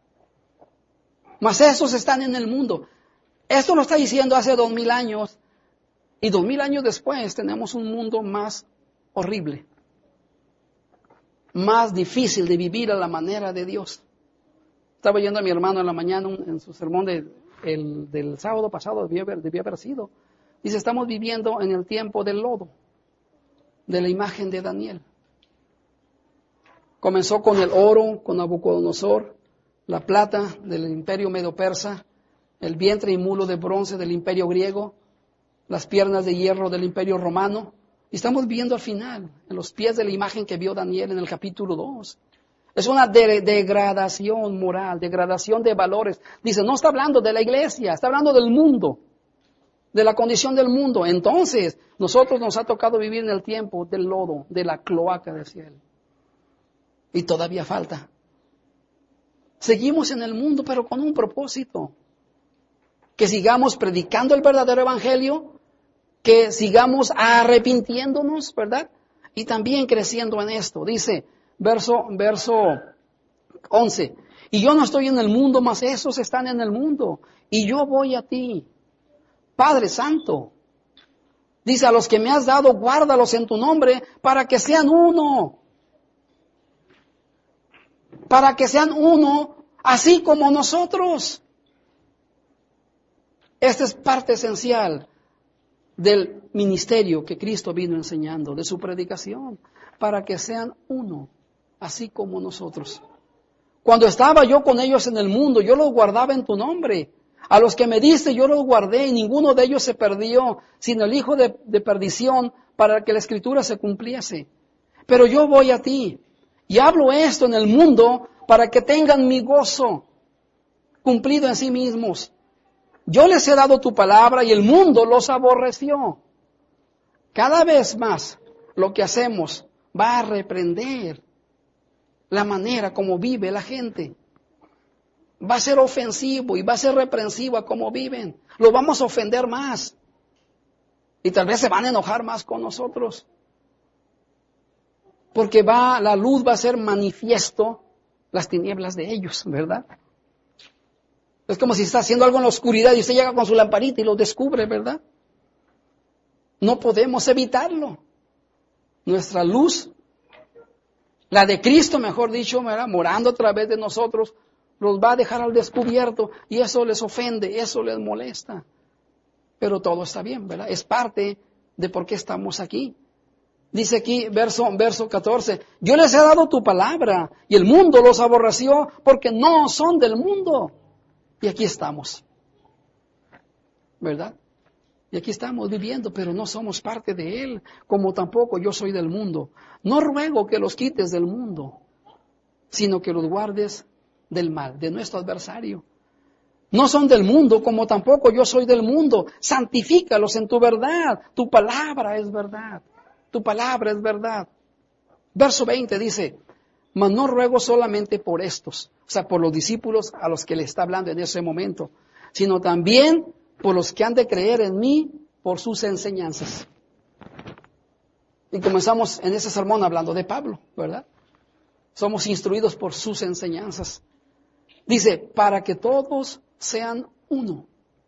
Mas esos están en el mundo. Esto lo está diciendo hace dos mil años. Y dos mil años después tenemos un mundo más horrible. Más difícil de vivir a la manera de Dios. Estaba oyendo a mi hermano en la mañana en su sermón de, el, del sábado pasado, debía haber, debía haber sido. Dice, estamos viviendo en el tiempo del lodo. De la imagen de Daniel. Comenzó con el oro, con Nabucodonosor, la plata del imperio medo-persa, el vientre y mulo de bronce del imperio griego, las piernas de hierro del imperio romano. Y estamos viendo al final, en los pies de la imagen que vio Daniel en el capítulo dos. Es una de- degradación moral, degradación de valores. Dice, no está hablando de la iglesia, está hablando del mundo, de la condición del mundo. Entonces, nosotros nos ha tocado vivir en el tiempo del lodo, de la cloaca del cielo. Y todavía falta. Seguimos en el mundo, pero con un propósito. Que sigamos predicando el verdadero evangelio, que sigamos arrepintiéndonos, ¿verdad? Y también creciendo en esto. Dice, verso, verso once, y yo no estoy en el mundo, mas esos están en el mundo, y yo voy a ti. Padre Santo, dice, a los que me has dado, guárdalos en tu nombre, para que sean uno. Para que sean uno, así como nosotros. Esta es parte esencial del ministerio que Cristo vino enseñando, de su predicación, para que sean uno, así como nosotros. Cuando estaba yo con ellos en el mundo, yo los guardaba en tu nombre. A los que me diste yo los guardé y ninguno de ellos se perdió, sino el hijo de, de perdición, para que la escritura se cumpliese. Pero yo voy a ti y hablo esto en el mundo para que tengan mi gozo cumplido en sí mismos. Yo les he dado tu palabra y el mundo los aborreció. Cada vez más lo que hacemos va a reprender la manera como vive la gente. Va a ser ofensivo y va a ser reprensivo a cómo viven. Los vamos a ofender más. Y tal vez se van a enojar más con nosotros. Porque va, la luz va a ser manifiesto las tinieblas de ellos, ¿verdad? Es como si está haciendo algo en la oscuridad y usted llega con su lamparita y lo descubre, ¿verdad? No podemos evitarlo. Nuestra luz, la de Cristo, mejor dicho, ¿verdad?, morando a través de nosotros, los va a dejar al descubierto y eso les ofende, eso les molesta. Pero todo está bien, ¿verdad? Es parte de por qué estamos aquí. Dice aquí, verso, verso catorce, yo les he dado tu palabra y el mundo los aborreció porque no son del mundo. Y aquí estamos, ¿verdad? Y aquí estamos viviendo, pero no somos parte de él, como tampoco yo soy del mundo. No ruego que los quites del mundo, sino que los guardes del mal, de nuestro adversario. No son del mundo, como tampoco yo soy del mundo. Santifícalos en tu verdad. Tu palabra es verdad. Tu palabra es verdad. Verso veinte dice, mas no ruego solamente por estos, o sea, por los discípulos a los que le está hablando en ese momento, sino también por los que han de creer en mí por sus enseñanzas. Y comenzamos en ese sermón hablando de Pablo, ¿verdad? Somos instruidos por sus enseñanzas. Dice, para que todos sean uno.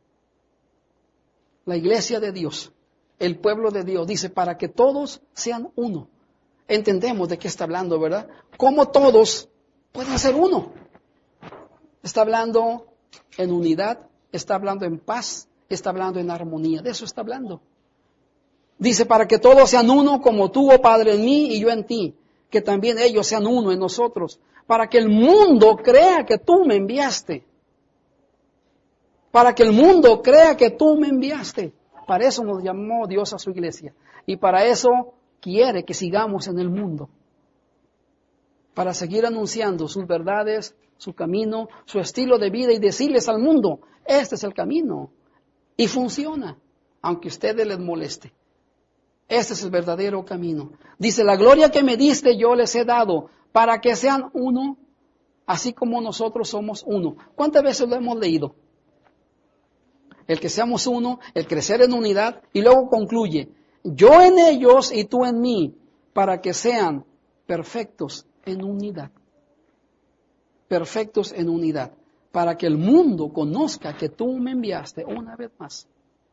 La iglesia de Dios, el pueblo de Dios, dice, para que todos sean uno. Entendemos de qué está hablando, ¿verdad? Cómo todos pueden ser uno. Está hablando en unidad, está hablando en paz, está hablando en armonía. De eso está hablando. Dice, para que todos sean uno como tú, oh Padre, en mí y yo en ti. Que también ellos sean uno en nosotros. Para que el mundo crea que tú me enviaste. Para que el mundo crea que tú me enviaste. Para eso nos llamó Dios a su iglesia. Y para eso quiere que sigamos en el mundo. Para seguir anunciando sus verdades, su camino, su estilo de vida y decirles al mundo, este es el camino. Y funciona, aunque a ustedes les moleste. Este es el verdadero camino. Dice, la gloria que me diste yo les he dado para que sean uno, así como nosotros somos uno. ¿Cuántas veces lo hemos leído? El que seamos uno, el crecer en unidad, y luego concluye, yo en ellos y tú en mí, para que sean perfectos en unidad. Perfectos en unidad, para que el mundo conozca que tú me enviaste una vez más.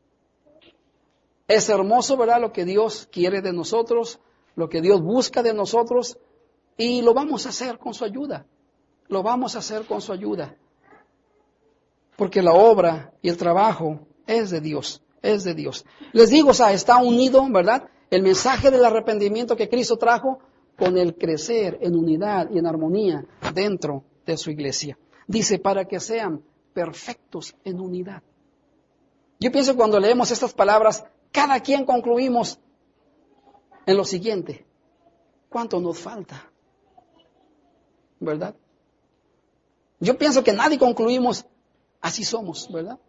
Es hermoso, ¿verdad?, lo que Dios quiere de nosotros, lo que Dios busca de nosotros, y lo vamos a hacer con su ayuda. Lo vamos a hacer con su ayuda. Porque la obra y el trabajo es de Dios, es de Dios. Les digo, o sea, está unido, ¿verdad?, el mensaje del arrepentimiento que Cristo trajo con el crecer en unidad y en armonía dentro de su iglesia. Dice, para que sean perfectos en unidad. Yo pienso que cuando leemos estas palabras, cada quien concluimos en lo siguiente. ¿Cuánto nos falta? ¿Verdad? Yo pienso que nadie concluimos, así somos, ¿verdad?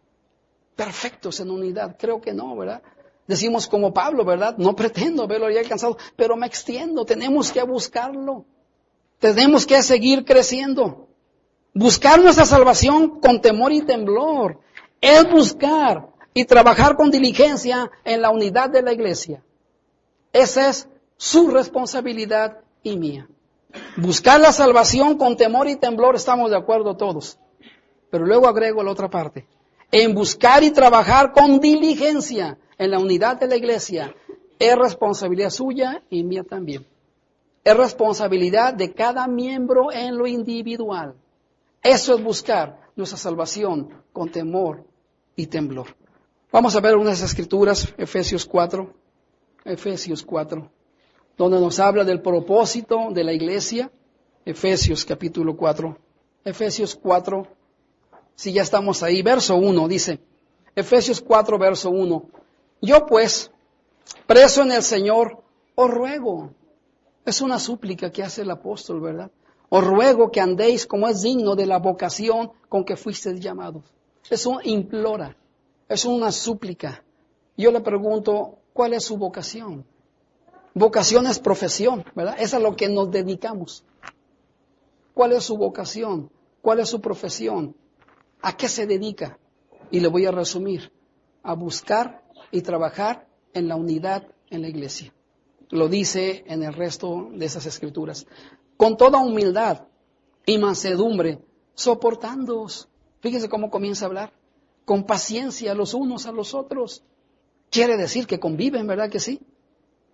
Perfectos en unidad. Creo que no, ¿verdad? Decimos como Pablo, ¿verdad? No pretendo haberlo ya alcanzado, pero me extiendo. Tenemos que buscarlo. Tenemos que seguir creciendo. Buscar nuestra salvación con temor y temblor. Es buscar y trabajar con diligencia en la unidad de la iglesia. Esa es su responsabilidad y mía. Buscar la salvación con temor y temblor, estamos de acuerdo todos. Pero luego agrego la otra parte. En buscar y trabajar con diligencia en la unidad de la iglesia, es responsabilidad suya y mía también. Es responsabilidad de cada miembro en lo individual. Eso es buscar nuestra salvación con temor y temblor. Vamos a ver unas escrituras, Efesios cuatro, Efesios cuatro, donde nos habla del propósito de la iglesia. Efesios capítulo cuatro, Efesios cuatro, si ya estamos ahí, verso uno, dice, Efesios cuatro, verso uno, yo pues, preso en el Señor, os ruego, es una súplica que hace el apóstol, ¿verdad? Os ruego que andéis como es digno de la vocación con que fuisteis llamados. Eso implora. Es una súplica. Yo le pregunto, ¿cuál es su vocación? Vocación es profesión, ¿verdad? Es a lo que nos dedicamos. ¿Cuál es su vocación? ¿Cuál es su profesión? ¿A qué se dedica? Y le voy a resumir. A buscar y trabajar en la unidad en la iglesia. Lo dice en el resto de esas escrituras. Con toda humildad y mansedumbre, soportándoos. Fíjese cómo comienza a hablar. Con paciencia los unos a los otros. Quiere decir que conviven, ¿verdad que sí?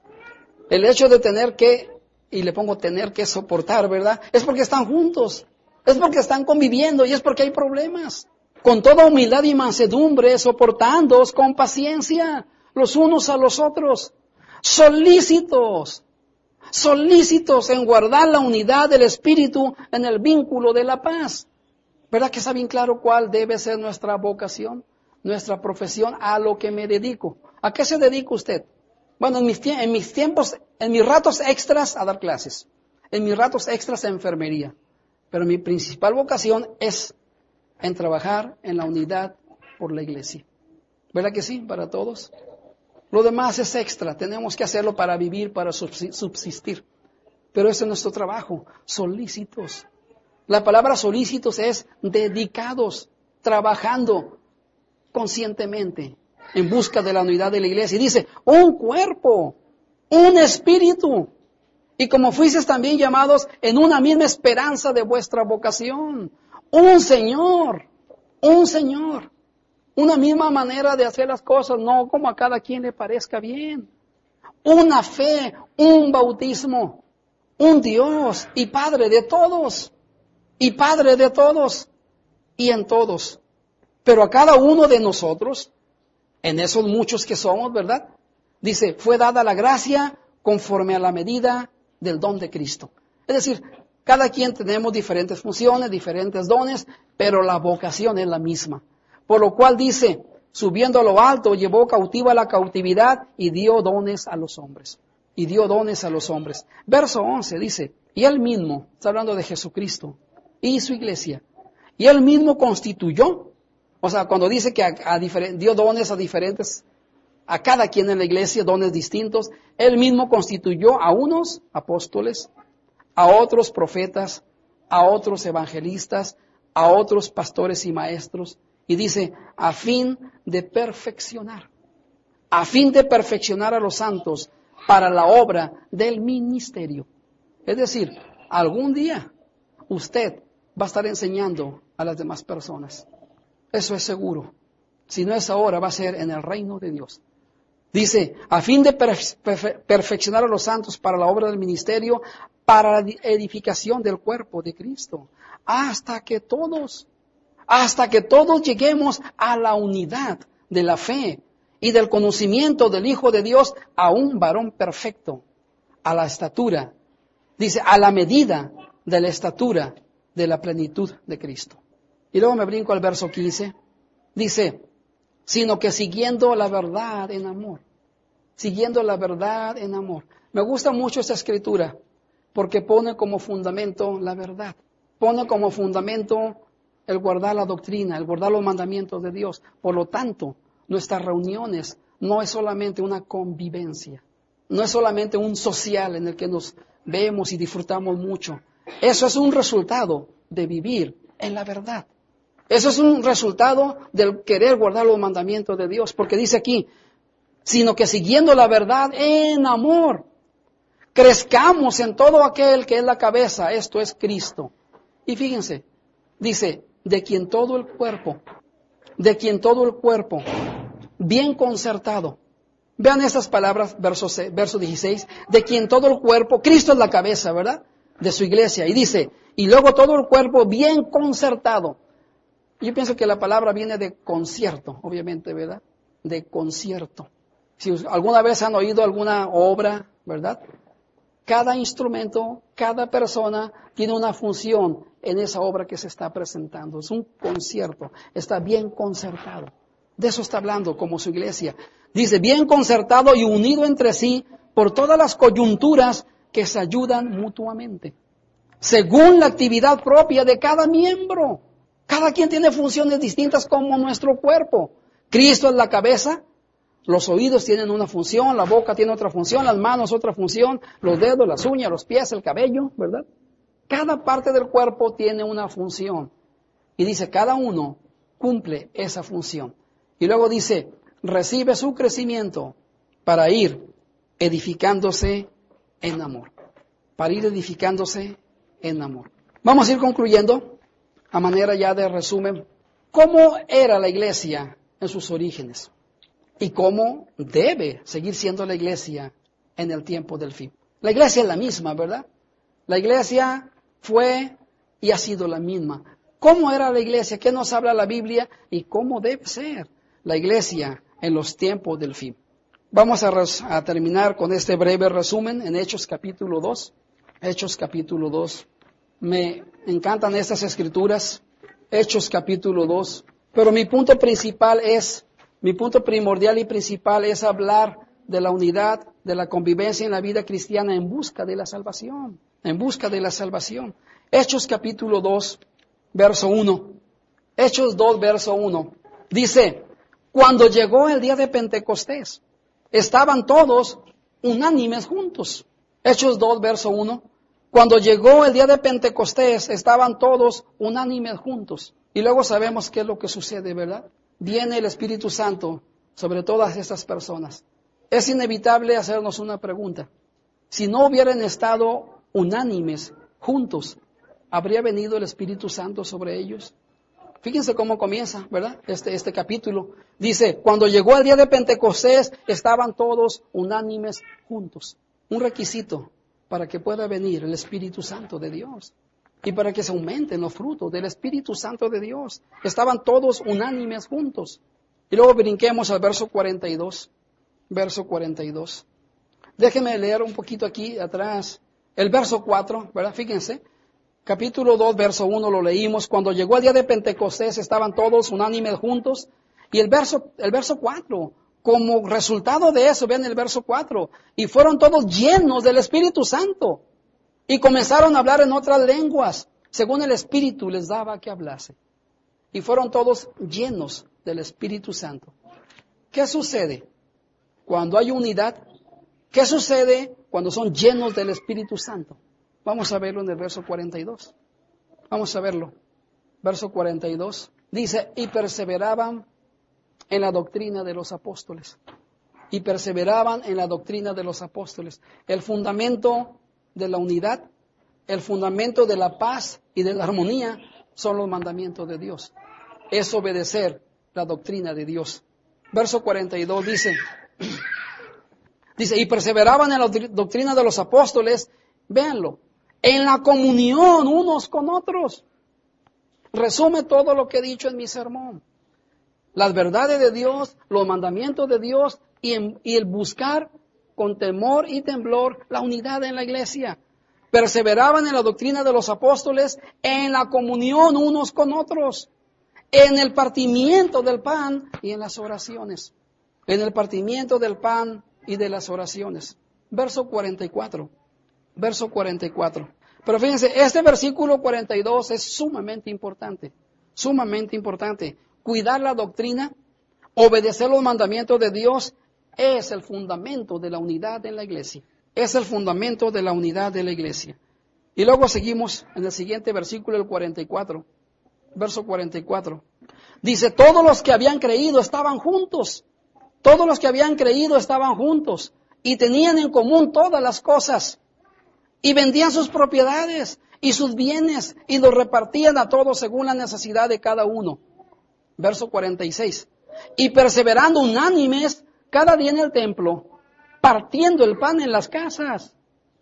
El hecho de tener que, y le pongo tener que soportar, ¿verdad? Es porque están juntos. Es porque están conviviendo y es porque hay problemas. Con toda humildad y mansedumbre, soportándoos con paciencia los unos a los otros, solícitos, solícitos en guardar la unidad del Espíritu en el vínculo de la paz. ¿Verdad que está bien claro cuál debe ser nuestra vocación, nuestra profesión, a lo que me dedico? ¿A qué se dedica usted? Bueno, en mis, en mis tiempos, en mis ratos extras a dar clases, en mis ratos extras a enfermería. Pero mi principal vocación es en trabajar en la unidad por la iglesia. ¿Verdad que sí? Para todos. Lo demás es extra. Tenemos que hacerlo para vivir, para subsistir. Pero ese es nuestro trabajo. Solícitos. La palabra solícitos es dedicados, trabajando conscientemente en busca de la unidad de la iglesia. Y dice, un cuerpo, un espíritu. Y como fuisteis también llamados en una misma esperanza de vuestra vocación. Un Señor, un Señor, una misma manera de hacer las cosas, no como a cada quien le parezca bien. Una fe, un bautismo, un Dios y Padre de todos, y Padre de todos, y en todos. Pero a cada uno de nosotros, en esos muchos que somos, ¿verdad? Dice, fue dada la gracia conforme a la medida del don de Cristo. Es decir, cada quien tenemos diferentes funciones, diferentes dones, pero la vocación es la misma. Por lo cual dice, subiendo a lo alto, llevó cautiva la cautividad y dio dones a los hombres. Y dio dones a los hombres. Verso once dice, y él mismo, está hablando de Jesucristo y su iglesia, y él mismo constituyó, o sea, cuando dice que a, a dio dones a diferentes, a cada quien en la iglesia, dones distintos, él mismo constituyó a unos apóstoles, a otros profetas, a otros evangelistas, a otros pastores y maestros. Y dice, a fin de perfeccionar, a fin de perfeccionar a los santos para la obra del ministerio. Es decir, algún día usted va a estar enseñando a las demás personas. Eso es seguro. Si no es ahora, va a ser en el reino de Dios. Dice, a fin de perfe- perfe- perfeccionar a los santos para la obra del ministerio, para la edificación del cuerpo de Cristo, hasta que todos, hasta que todos lleguemos a la unidad de la fe y del conocimiento del Hijo de Dios, a un varón perfecto, a la estatura, dice, a la medida de la estatura de la plenitud de Cristo. Y luego me brinco al verso quince, dice, sino que siguiendo la verdad en amor. Siguiendo la verdad en amor. Me gusta mucho esta escritura porque pone como fundamento la verdad. Pone como fundamento el guardar la doctrina, el guardar los mandamientos de Dios. Por lo tanto, nuestras reuniones no es solamente una convivencia. No es solamente un social en el que nos vemos y disfrutamos mucho. Eso es un resultado de vivir en la verdad. Eso es un resultado del querer guardar los mandamientos de Dios, porque dice aquí, sino que siguiendo la verdad en amor, crezcamos en todo aquel que es la cabeza, esto es Cristo. Y fíjense, dice, de quien todo el cuerpo, de quien todo el cuerpo, bien concertado. Vean estas palabras, verso, verso dieciséis, de quien todo el cuerpo, Cristo es la cabeza, ¿verdad? De su iglesia. Y dice, y luego todo el cuerpo bien concertado. Yo pienso que la palabra viene de concierto, obviamente, ¿verdad? De concierto. Si alguna vez han oído alguna obra, ¿verdad? Cada instrumento, cada persona tiene una función en esa obra que se está presentando. Es un concierto, está bien concertado. De eso está hablando como su iglesia. Dice, bien concertado y unido entre sí por todas las coyunturas que se ayudan mutuamente, según la actividad propia de cada miembro. Cada quien tiene funciones distintas como nuestro cuerpo. Cristo es la cabeza, los oídos tienen una función, la boca tiene otra función, las manos otra función, los dedos, las uñas, los pies, el cabello, ¿verdad? Cada parte del cuerpo tiene una función. Y dice, cada uno cumple esa función. Y luego dice, recibe su crecimiento para ir edificándose en amor. Para ir edificándose en amor. Vamos a ir concluyendo. A manera ya de resumen, ¿cómo era la iglesia en sus orígenes? ¿Y cómo debe seguir siendo la iglesia en el tiempo del fin? La iglesia es la misma, ¿verdad? La iglesia fue y ha sido la misma. ¿Cómo era la iglesia? ¿Qué nos habla la Biblia? ¿Y cómo debe ser la iglesia en los tiempos del fin? Vamos a, res, a terminar con este breve resumen en Hechos capítulo dos. Hechos capítulo dos. Me encantan estas escrituras. Hechos capítulo dos. Pero mi punto principal es, mi punto primordial y principal es hablar de la unidad, de la convivencia en la vida cristiana en busca de la salvación. En busca de la salvación. Hechos capítulo dos, verso uno. Hechos dos, verso uno. Dice, cuando llegó el día de Pentecostés, estaban todos unánimes juntos. Hechos dos, verso uno. Cuando llegó el día de Pentecostés, estaban todos unánimes juntos. Y luego sabemos qué es lo que sucede, ¿verdad? Viene el Espíritu Santo sobre todas estas personas. Es inevitable hacernos una pregunta. Si no hubieran estado unánimes juntos, ¿habría venido el Espíritu Santo sobre ellos? Fíjense cómo comienza, ¿verdad? Este, este capítulo. Dice, cuando llegó el día de Pentecostés, estaban todos unánimes juntos. Un requisito para que pueda venir el Espíritu Santo de Dios. Y para que se aumenten los frutos del Espíritu Santo de Dios. Estaban todos unánimes juntos. Y luego brinquemos al verso cuarenta y dos. Verso cuarenta y dos. Déjenme leer un poquito aquí atrás. El verso cuatro, ¿verdad? Fíjense. Capítulo dos, verso uno lo leímos. Cuando llegó el día de Pentecostés estaban todos unánimes juntos. Y el verso, el verso cuatro, como resultado de eso, vean el verso cuatro. Y fueron todos llenos del Espíritu Santo. Y comenzaron a hablar en otras lenguas, según el Espíritu les daba que hablase. Y fueron todos llenos del Espíritu Santo. ¿Qué sucede cuando hay unidad? ¿Qué sucede cuando son llenos del Espíritu Santo? Vamos a verlo en el verso cuarenta y dos. Vamos a verlo. Verso cuarenta y dos. Dice, y perseveraban en la doctrina de los apóstoles. Y perseveraban en la doctrina de los apóstoles. El fundamento de la unidad, el fundamento de la paz y de la armonía son los mandamientos de Dios. Es obedecer la doctrina de Dios. Verso cuarenta y dos dice, dice, y perseveraban en la doctrina de los apóstoles, véanlo, en la comunión unos con otros. Resume todo lo que he dicho en mi sermón. Las verdades de Dios, los mandamientos de Dios y, en, y el buscar con temor y temblor la unidad en la iglesia. Perseveraban en la doctrina de los apóstoles, en la comunión unos con otros, en el partimiento del pan y en las oraciones. En el partimiento del pan y de las oraciones. Verso cuarenta y cuatro. Verso cuarenta y cuatro. Pero fíjense, este versículo cuarenta y dos es sumamente importante. Sumamente importante. Cuidar la doctrina, obedecer los mandamientos de Dios, es el fundamento de la unidad en la iglesia. Es el fundamento de la unidad de la iglesia. Y luego seguimos en el siguiente versículo, el cuarenta y cuatro. Verso cuarenta y cuatro. Dice, todos los que habían creído estaban juntos. Todos los que habían creído estaban juntos. Y tenían en común todas las cosas. Y vendían sus propiedades y sus bienes. Y los repartían a todos según la necesidad de cada uno. Verso cuarenta y seis. Y perseverando unánimes cada día en el templo, partiendo el pan en las casas,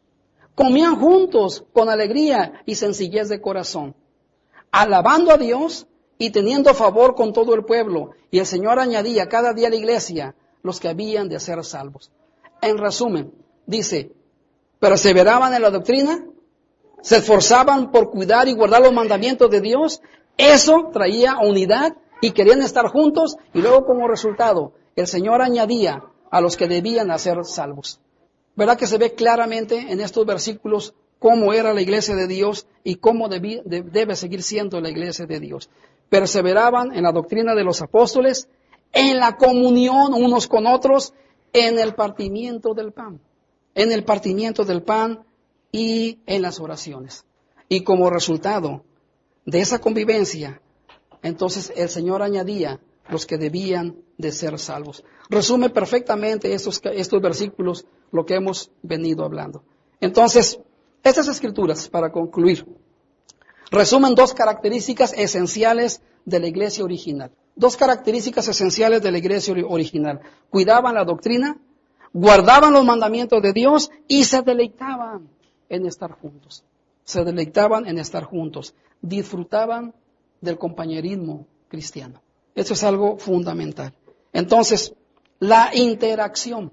comían juntos con alegría y sencillez de corazón, alabando a Dios y teniendo favor con todo el pueblo. Y el Señor añadía cada día a la iglesia los que habían de ser salvos. En resumen, dice, perseveraban en la doctrina, se esforzaban por cuidar y guardar los mandamientos de Dios. Eso traía unidad y querían estar juntos, y luego como resultado el Señor añadía a los que debían ser salvos. ¿Verdad que se ve claramente en estos versículos cómo era la iglesia de Dios y cómo debí, de, debe seguir siendo la iglesia de Dios? Perseveraban en la doctrina de los apóstoles, en la comunión unos con otros, en el partimiento del pan, en el partimiento del pan y en las oraciones. Y como resultado de esa convivencia, entonces el Señor añadía los que debían de ser salvos. Resume perfectamente estos, estos versículos lo que hemos venido hablando. Entonces, estas escrituras, para concluir, resumen dos características esenciales de la iglesia original. Dos características esenciales de la iglesia original. Cuidaban la doctrina, guardaban los mandamientos de Dios y se deleitaban en estar juntos. Se deleitaban en estar juntos. disfrutaban del compañerismo cristiano. Eso es algo fundamental. Entonces, la interacción,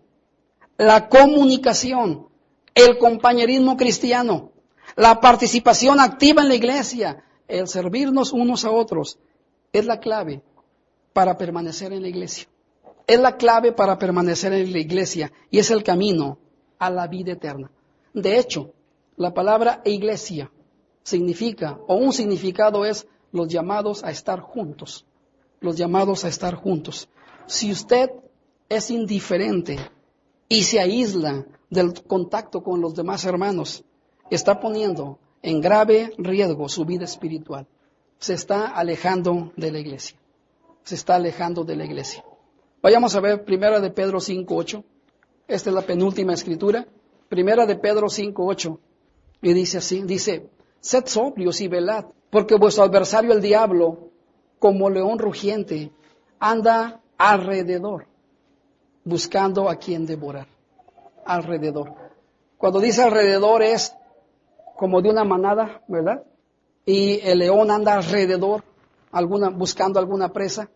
la comunicación, el compañerismo cristiano, la participación activa en la iglesia, el servirnos unos a otros, es la clave para permanecer en la iglesia. Es la clave para permanecer en la iglesia y es el camino a la vida eterna. De hecho, la palabra iglesia significa, o un significado es los llamados a estar juntos. Los llamados a estar juntos. Si usted es indiferente y se aísla del contacto con los demás hermanos, está poniendo en grave riesgo su vida espiritual. Se está alejando de la iglesia. Se está alejando de la iglesia. Vayamos a ver Primera de Pedro cinco ocho. Esta es la penúltima escritura. Primera de Pedro cinco ocho. Y dice así, dice, sed sobrios y velad, porque vuestro adversario el diablo, como león rugiente, anda alrededor, buscando a quien devorar. Alrededor. Cuando dice alrededor es como de una manada, ¿verdad? Y el león anda alrededor, alguna, buscando alguna presa.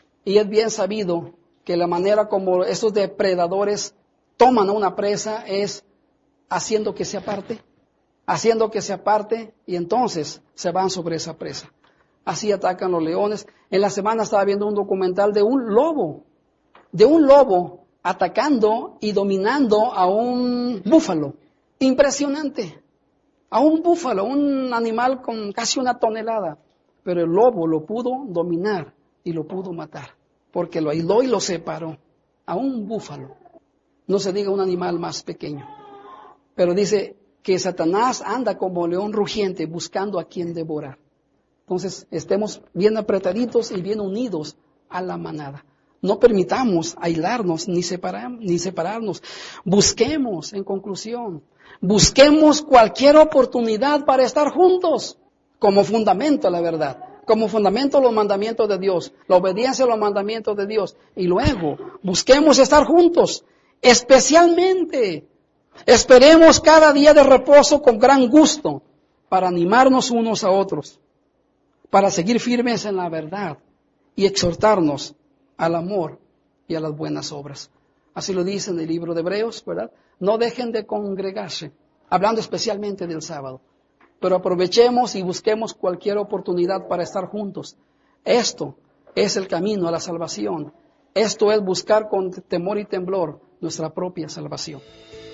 Y es bien sabido que la manera como estos depredadores toman a una presa es haciendo que se aparte, haciendo que se aparte y entonces se van sobre esa presa. Así atacan los leones. En la semana estaba viendo un documental de un lobo, de un lobo atacando y dominando a un búfalo. Impresionante. A un búfalo, un animal con casi una tonelada. Pero el lobo lo pudo dominar y lo pudo matar. Porque lo aisló y lo separó. A un búfalo. No se diga un animal más pequeño. Pero dice que Satanás anda como león rugiente buscando a quien devorar. Entonces, estemos bien apretaditos y bien unidos a la manada. No permitamos aislarnos ni, separar, ni separarnos. Busquemos, en conclusión, busquemos cualquier oportunidad para estar juntos como fundamento a la verdad, como fundamento a los mandamientos de Dios, la obediencia a los mandamientos de Dios. Y luego, busquemos estar juntos, especialmente, esperemos cada día de reposo con gran gusto para animarnos unos a otros, para seguir firmes en la verdad y exhortarnos al amor y a las buenas obras. Así lo dice en el libro de Hebreos, ¿verdad? No dejen de congregarse, hablando especialmente del sábado, pero aprovechemos y busquemos cualquier oportunidad para estar juntos. Esto es el camino a la salvación. Esto es buscar con temor y temblor nuestra propia salvación.